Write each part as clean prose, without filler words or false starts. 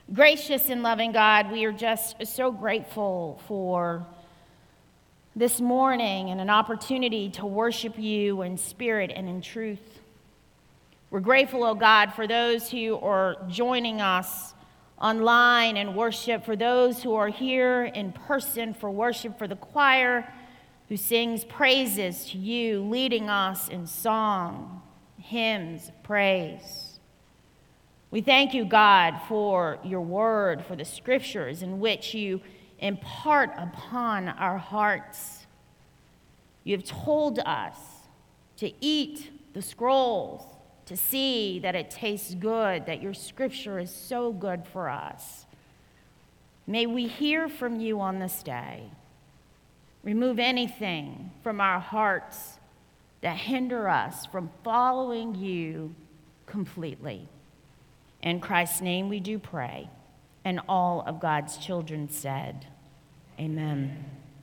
Gracious and loving God, we are just so grateful for this morning and an opportunity to worship you in spirit and in truth. We're grateful, oh God, for those who are joining us online in worship, for those who are here in person for worship, for the choir who sings praises to you, leading us in song, hymns of praise. We thank you, God, for your word, for the scriptures in which you impart upon our hearts. You have told us to eat the scrolls, to see that it tastes good, that your scripture is so good for us. May we hear from you on this day. Remove anything from our hearts that hinder us from following you completely. In Christ's name we do pray, and all of God's children said, amen.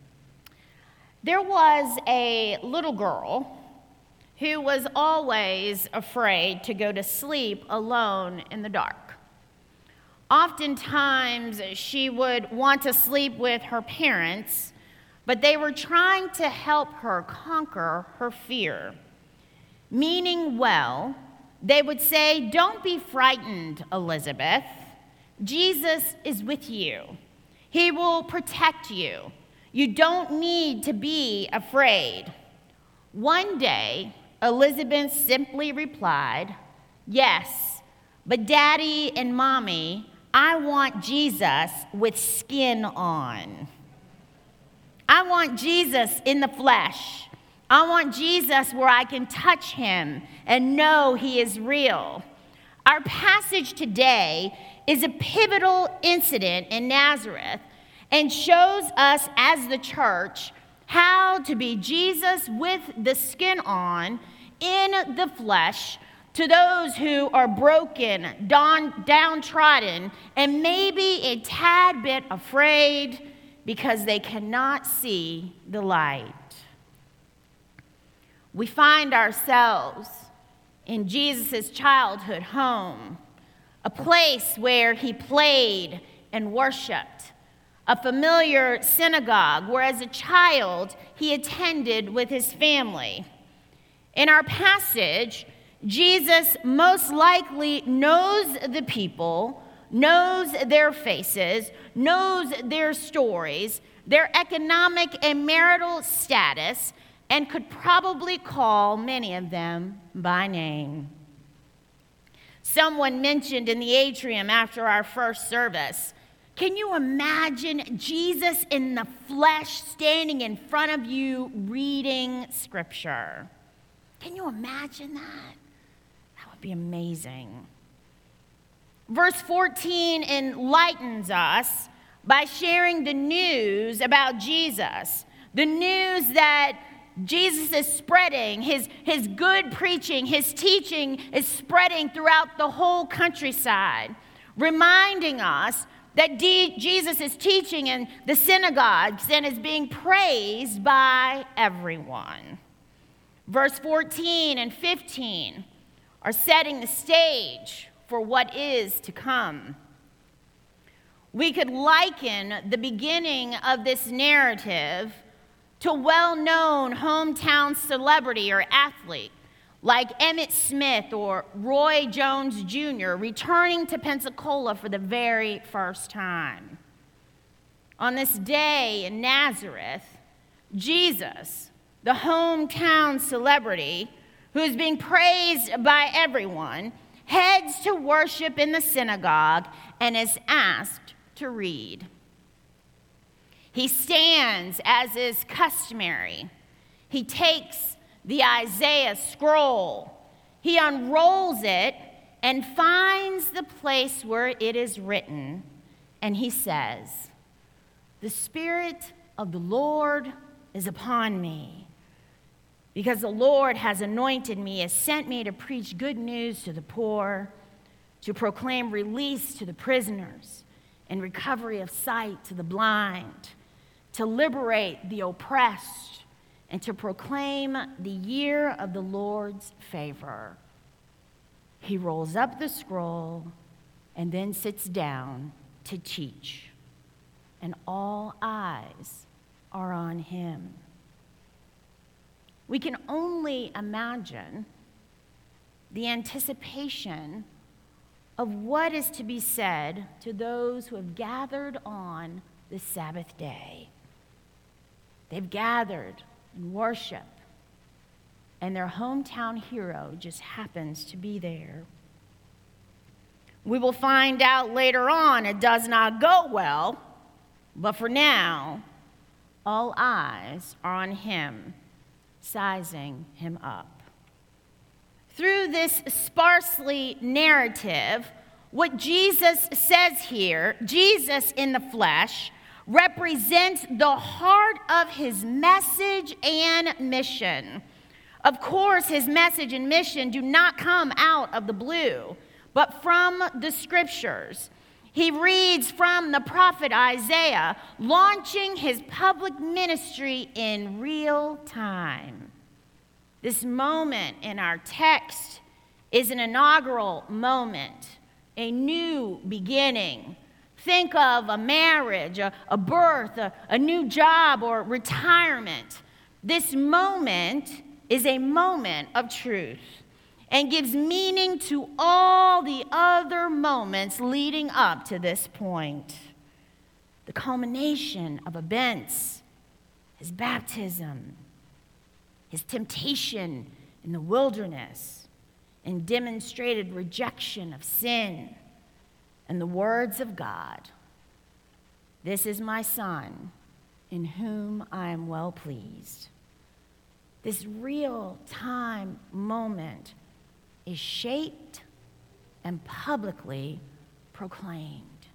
There was a little girl who was always afraid to go to sleep alone in the dark. Oftentimes, she would want to sleep with her parents, but they were trying to help her conquer her fear. Meaning well, they would say, "Don't be frightened, Elizabeth. Jesus is with you. He will protect you. You don't need to be afraid." One day, Elizabeth simply replied, "Yes, but Daddy and Mommy, I want Jesus with skin on. I want Jesus in the flesh. I want Jesus where I can touch him and know he is real." Our passage today is a pivotal incident in Nazareth and shows us as the church how to be Jesus with the skin on in the flesh to those who are broken, downtrodden, and maybe a tad bit afraid because they cannot see the light. We find ourselves in Jesus' childhood home, a place where he played and worshiped, a familiar synagogue where as a child he attended with his family. In our passage, Jesus most likely knows the people, knows their faces, knows their stories, their economic and marital status, and could probably call many of them by name. Someone mentioned in the atrium after our first service, can you imagine Jesus in the flesh standing in front of you reading scripture? Can you imagine that? That would be amazing. Verse 14 enlightens us by sharing the news about Jesus, the news that Jesus is spreading, his good preaching, his teaching is spreading throughout the whole countryside, reminding us that Jesus is teaching in the synagogues and is being praised by everyone. Verse 14 and 15 are setting the stage for what is to come. We could liken the beginning of this narrative to a well-known hometown celebrity or athlete like Emmitt Smith or Roy Jones Jr. returning to Pensacola for the very first time. On this day in Nazareth, Jesus, the hometown celebrity who is being praised by everyone, heads to worship in the synagogue and is asked to read. He stands as is customary. He takes the Isaiah scroll. He unrolls it and finds the place where it is written. And he says, "The Spirit of the Lord is upon me, because the Lord has anointed me, has sent me to preach good news to the poor, to proclaim release to the prisoners and recovery of sight to the blind, to liberate the oppressed, and to proclaim the year of the Lord's favor." He rolls up the scroll, and then sits down to teach. And all eyes are on him. We can only imagine the anticipation of what is to be said to those who have gathered on the Sabbath day. They've gathered in worship, and their hometown hero just happens to be there. We will find out later on it does not go well, but for now, all eyes are on him, sizing him up. Through this sparsely narrative, what Jesus says here, Jesus in the flesh, represents the heart of his message and mission. Of course, his message and mission do not come out of the blue, but from the scriptures. He reads from the prophet Isaiah, launching his public ministry in real time. This moment in our text is an inaugural moment, a new beginning. Think of a marriage, a birth, a new job, or retirement. This moment is a moment of truth and gives meaning to all the other moments leading up to this point. The culmination of events, his baptism, his temptation in the wilderness, and demonstrated rejection of sin, and the words of God, "This is my Son, in whom I am well pleased." This real-time moment is shaped and publicly proclaimed.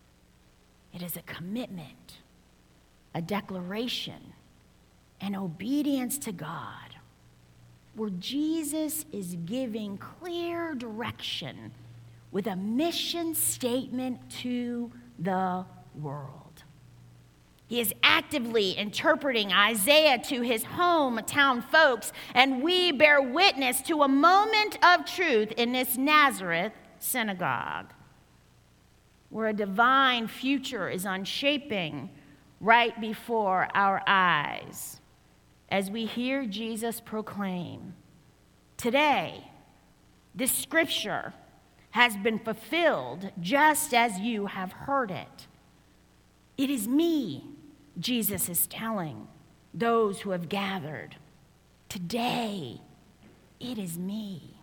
It is a commitment, a declaration, an obedience to God, where Jesus is giving clear direction with a mission statement to the world. He is actively interpreting Isaiah to his hometown folks, and we bear witness to a moment of truth in this Nazareth synagogue, where a divine future is unshaping right before our eyes, as we hear Jesus proclaim, "Today, this scripture has been fulfilled just as you have heard it." It is me, Jesus is telling those who have gathered. Today, it is me.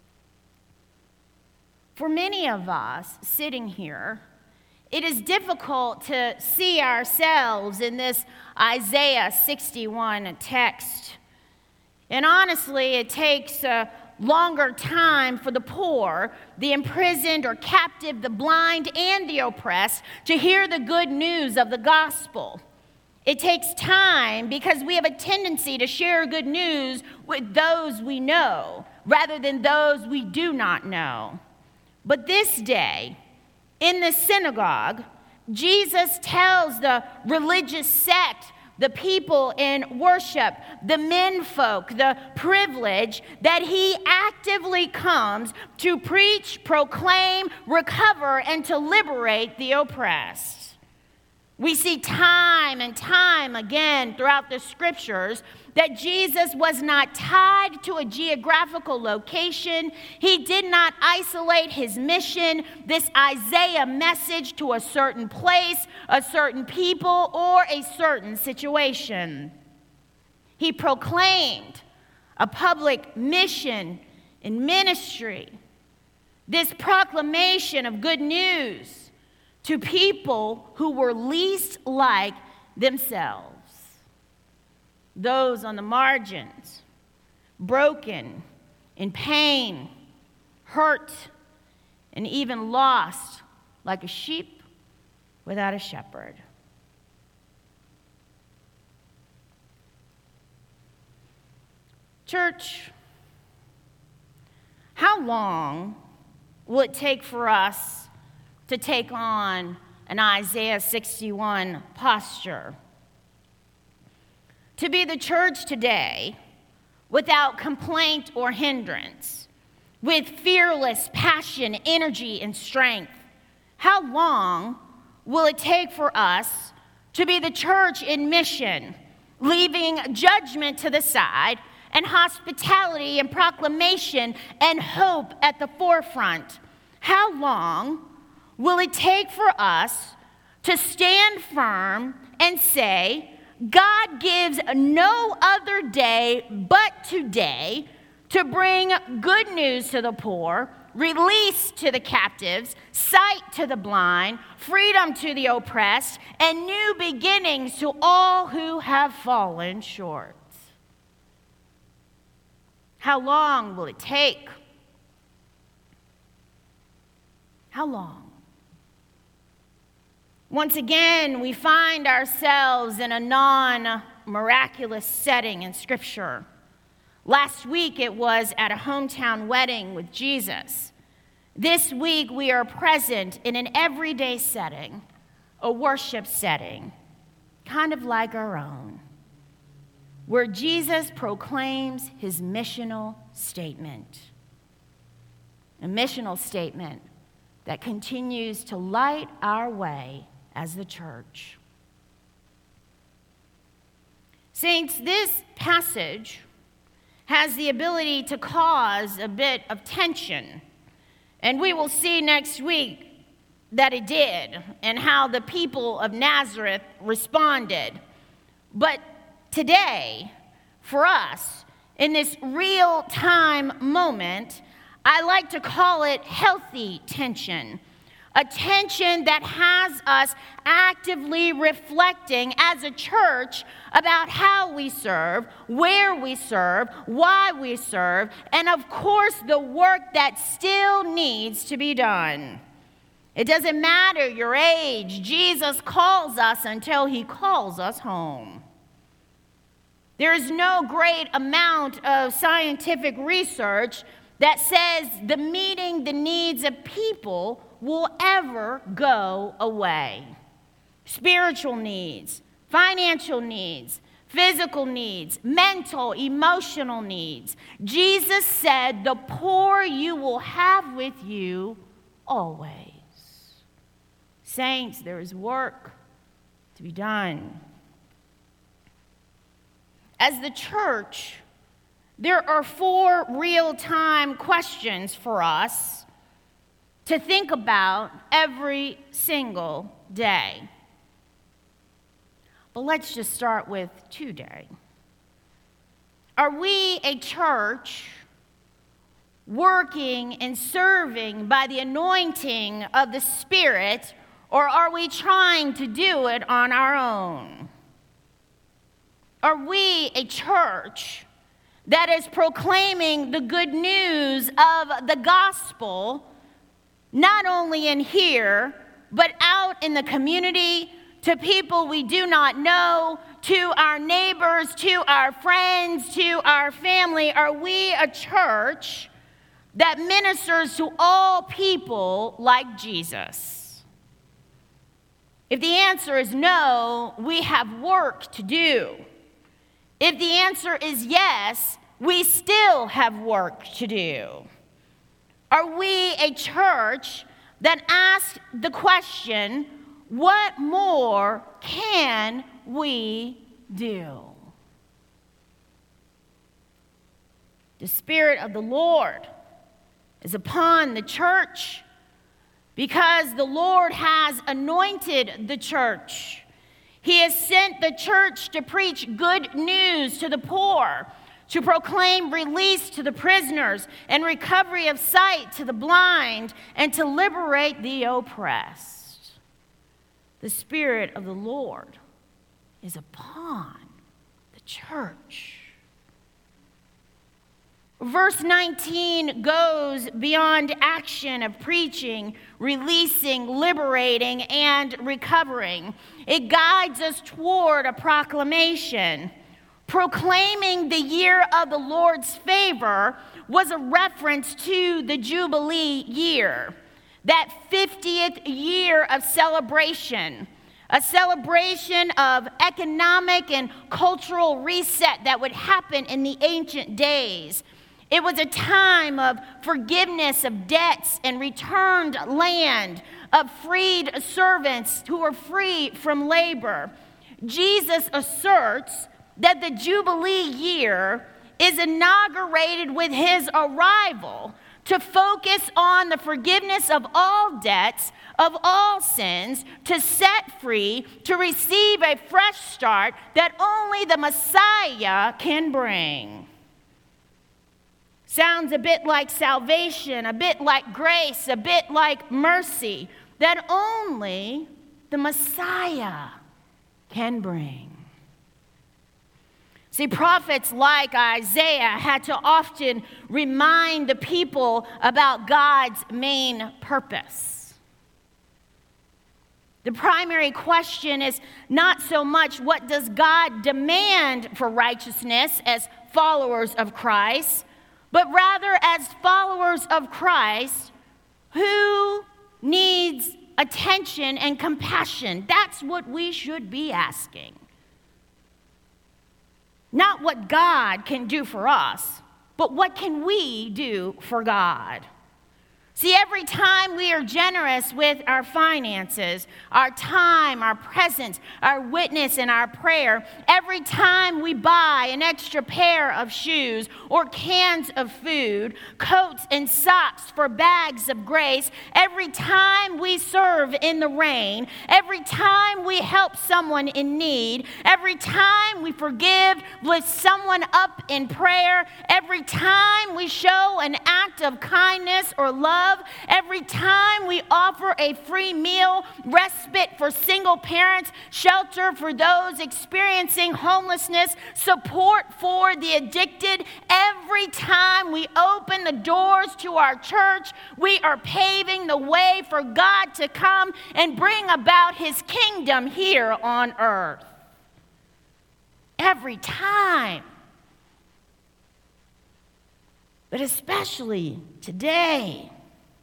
For many of us sitting here, it is difficult to see ourselves in this Isaiah 61 text. And honestly, it takes a longer time for the poor, the imprisoned or captive, the blind, and the oppressed to hear the good news of the gospel. It takes time because we have a tendency to share good news with those we know rather than those we do not know. But this day, in the synagogue, Jesus tells the religious sect, the people in worship, the menfolk, the privilege, that he actively comes to preach, proclaim, recover, and to liberate the oppressed. We see time and time again throughout the scriptures that Jesus was not tied to a geographical location. He did not isolate his mission, this Isaiah message, to a certain place, a certain people, or a certain situation. He proclaimed a public mission and ministry, this proclamation of good news to people who were least like themselves, those on the margins, broken, in pain, hurt, and even lost like a sheep without a shepherd. Church, how long will it take for us to take on an Isaiah 61 posture? To be the church today without complaint or hindrance, with fearless passion, energy, and strength, How long will it take for us to be the church in mission, leaving judgment to the side and hospitality and proclamation and hope at the forefront? How long will it take for us to stand firm and say, God gives no other day but today to bring good news to the poor, release to the captives, sight to the blind, freedom to the oppressed, and new beginnings to all who have fallen short? How long will it take? How long? Once again, we find ourselves in a non-miraculous setting in Scripture. Last week, it was at a hometown wedding with Jesus. This week, we are present in an everyday setting, a worship setting, kind of like our own, where Jesus proclaims his missional statement. A missional statement that continues to light our way as the church. Saints, this passage has the ability to cause a bit of tension, and we will see next week that it did and how the people of Nazareth responded. But today, for us, in this real-time moment, I like to call it healthy tension. A tension that has us actively reflecting as a church about how we serve, where we serve, why we serve, and of course the work that still needs to be done. It doesn't matter your age. Jesus calls us until he calls us home. There is no great amount of scientific research that says the meeting the needs of people will ever go away. Spiritual needs, financial needs, physical needs, mental, emotional needs. Jesus said, the poor you will have with you always. Saints, there is work to be done. As the church, there are 4 real-time questions for us to think about every single day. But let's just start with today. Are we a church working and serving by the anointing of the Spirit, or are we trying to do it on our own? Are we a church that is proclaiming the good news of the gospel, not only in here, but out in the community, to people we do not know, to our neighbors, to our friends, to our family? Are we a church that ministers to all people like Jesus? If the answer is no, we have work to do. If the answer is yes, we still have work to do. Are we a church that asks the question, what more can we do? The Spirit of the Lord is upon the church because the Lord has anointed the church. He has sent the church to preach good news to the poor, to proclaim release to the prisoners and recovery of sight to the blind, and to liberate the oppressed. The Spirit of the Lord is upon the church. Verse 19 goes beyond action of preaching, releasing, liberating, and recovering. It guides us toward a proclamation. Proclaiming the year of the Lord's favor was a reference to the Jubilee year, that 50th year of celebration, a celebration of economic and cultural reset that would happen in the ancient days. It was a time of forgiveness of debts and returned land, of freed servants who are free from labor. Jesus asserts that the Jubilee year is inaugurated with his arrival to focus on the forgiveness of all debts, of all sins, to set free, to receive a fresh start that only the Messiah can bring. Sounds a bit like salvation, a bit like grace, a bit like mercy that only the Messiah can bring. See, prophets like Isaiah had to often remind the people about God's main purpose. The primary question is not so much what does God demand for righteousness as followers of Christ, but rather as followers of Christ, who needs attention and compassion? That's what we should be asking. Not what God can do for us, but what can we do for God? See, every time we are generous with our finances, our time, our presence, our witness, and our prayer, every time we buy an extra pair of shoes or cans of food, coats and socks for bags of grace, every time we serve in the rain, every time we help someone in need, every time we lift someone up in prayer, every time we show an act of kindness or love, every time we offer a free meal, respite for single parents, shelter for those experiencing homelessness, support for the addicted, every time we open the doors to our church, we are paving the way for God to come and bring about his kingdom here on earth. Every time. But especially today,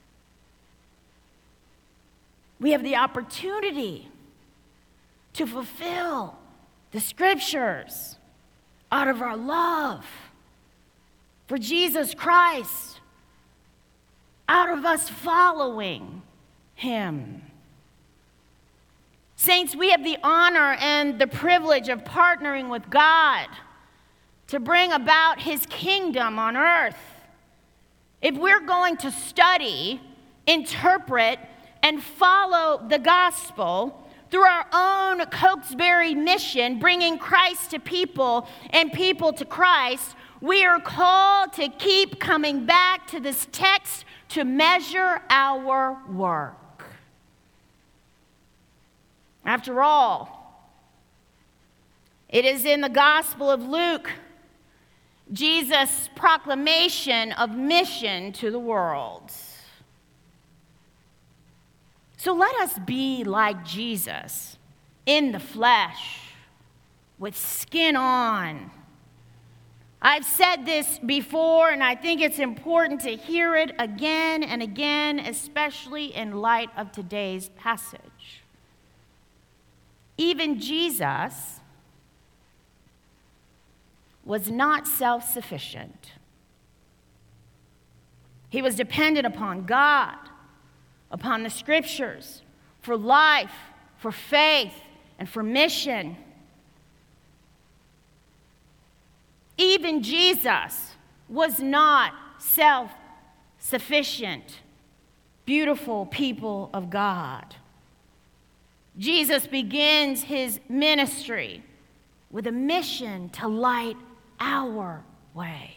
we have the opportunity to fulfill the scriptures out of our love for Jesus Christ, out of us following him. Saints, we have the honor and the privilege of partnering with God to bring about his kingdom on earth. If we're going to study, interpret, and follow the gospel through our own Cokesbury mission, bringing Christ to people and people to Christ, we are called to keep coming back to this text to measure our work. After all, it is in the Gospel of Luke, Jesus' proclamation of mission to the world. So let us be like Jesus in the flesh, with skin on. I've said this before, and I think it's important to hear it again and again, especially in light of today's passage. Even Jesus was not self-sufficient. He was dependent upon God, upon the scriptures, for life, for faith, and for mission. Even Jesus was not self-sufficient. Beautiful people of God. Jesus begins his ministry with a mission to light our way.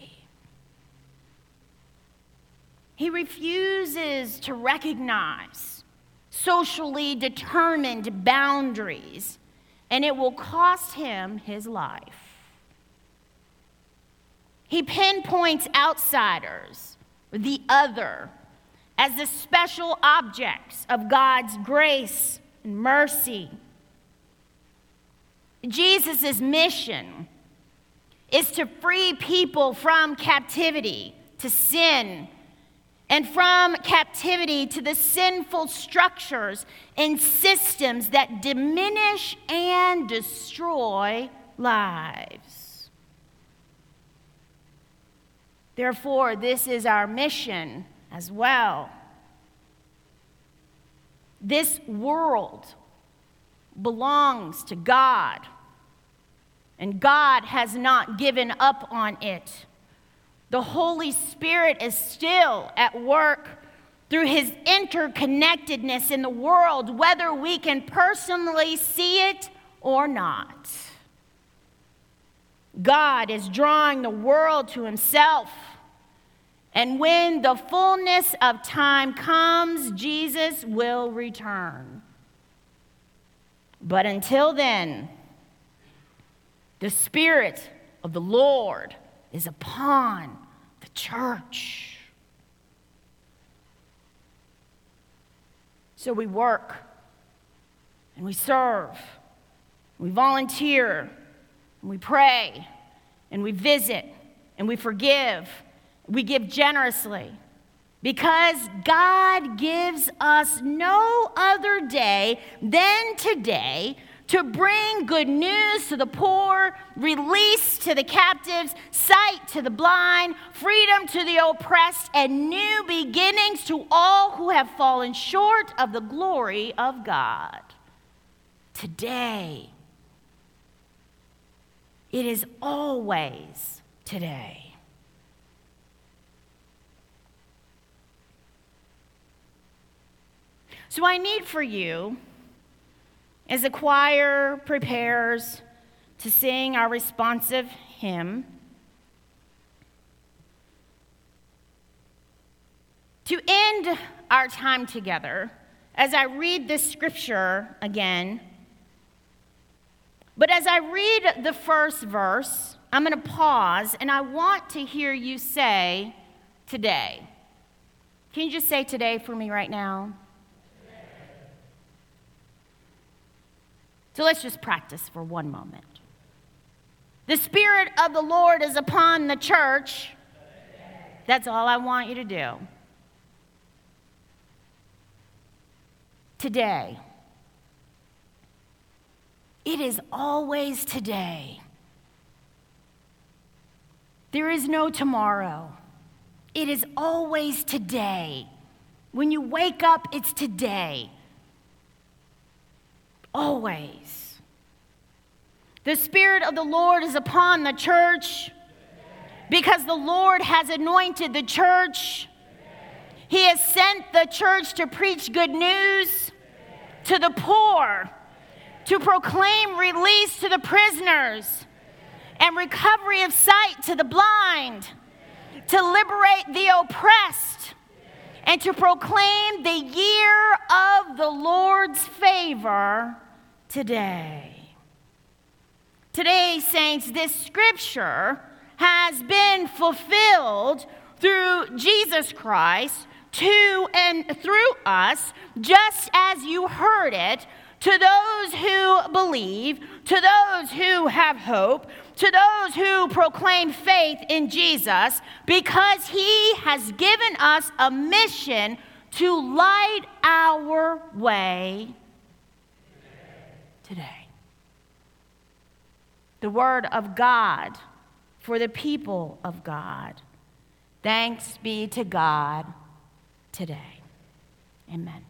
He refuses to recognize socially determined boundaries, and it will cost him his life. He pinpoints outsiders, the other, as the special objects of God's grace and mercy. Jesus' mission is to free people from captivity to sin, and from captivity to the sinful structures and systems that diminish and destroy lives. Therefore, this is our mission as well. This world belongs to God, and God has not given up on it. The Holy Spirit is still at work through his interconnectedness in the world, whether we can personally see it or not. God is drawing the world to himself. And when the fullness of time comes, Jesus will return. But until then, the Spirit of the Lord is upon the church. So we work, and we serve, we volunteer, and we pray, and we visit, and we forgive. We give generously because God gives us no other day than today to bring good news to the poor, release to the captives, sight to the blind, freedom to the oppressed, and new beginnings to all who have fallen short of the glory of God. Today. It is always today. So I need for you, as the choir prepares to sing our responsive hymn, to end our time together, as I read this scripture again. But as I read the first verse, I'm going to pause, and I want to hear you say, today. Can you just say today for me right now? So let's just practice for one moment. The Spirit of the Lord is upon the church. That's all I want you to do. Today. It is always today. There is no tomorrow. It is always today. When you wake up, it's today. Always. The Spirit of the Lord is upon the church because the Lord has anointed the church. He has sent the church to preach good news to the poor, to proclaim release to the prisoners and recovery of sight to the blind, to liberate the oppressed, and to proclaim the year of the Lord's favor today. Today, saints, this scripture has been fulfilled through Jesus Christ to and through us, just as you heard it, to those who believe, to those who have hope, to those who proclaim faith in Jesus, because he has given us a mission to light our way today. The word of God for the people of God. Thanks be to God today. Amen.